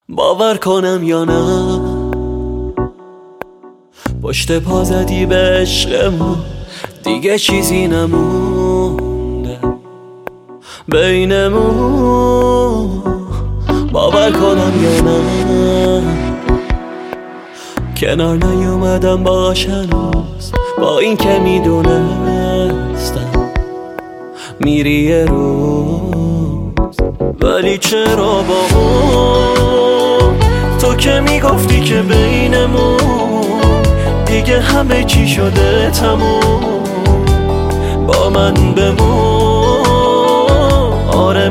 باور کنم یا نه پشت پا زدی به عشقمون، دیگه چیزی نمونده بینمون. باور کنم یا نه کنار نیومدم باش هنوز، با این که میدونستم میری یه روز. ولی چرا با اون تو که میگفتی که بینمون دیگه همه چی شده تموم، با من بمون. آره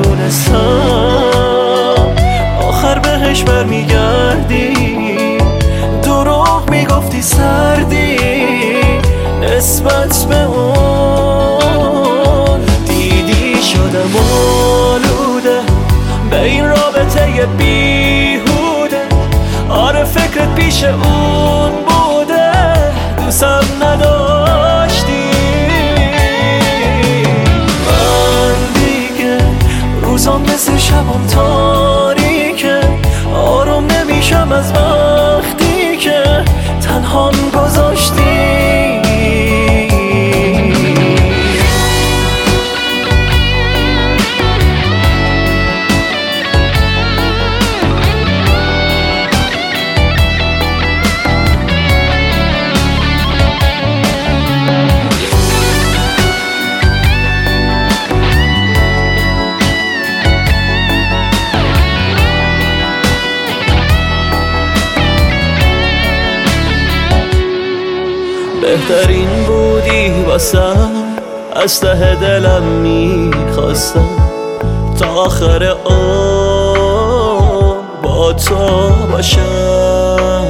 میدونستم آخر بهش برمیگردی، دروغ میگفتی سردی نسبت به اون. دیدی شدم آلوده به این رابطه بیهوده، آره فکرت پیش اون بوده، دوستم نداشتی. من دیگه روزام مثل شبم تاریکه، آروم نمیشم از وقتی که تنهام گذاشتی. بهترین بودی واسم، از ته دلم میخواستم تا آخر عمر با تو باشم.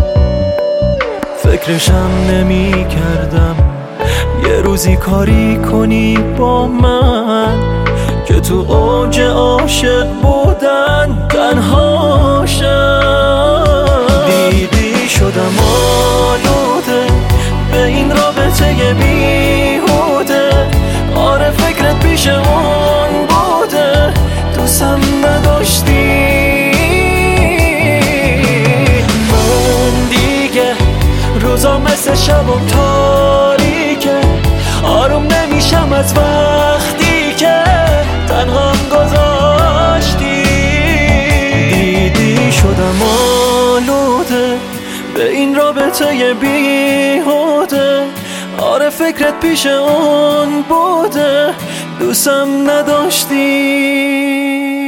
فکرشم نمی کردم یه روزی کاری کنی با من که تو اوج عاشق بودن تنهاشم. دیدی شدم آلوده به این رابطه بیهوده، آره فکرت پیش اون بوده، دوستم نداشتی. من دیگه روزا مثل شبم تاریکه، آروم نمیشم از وقتی که تنهام گذاشتی. دیدی شدم آلوده به این رابطه بیهوده، آره فکرت پیش اون بوده، دوستم نداشتی.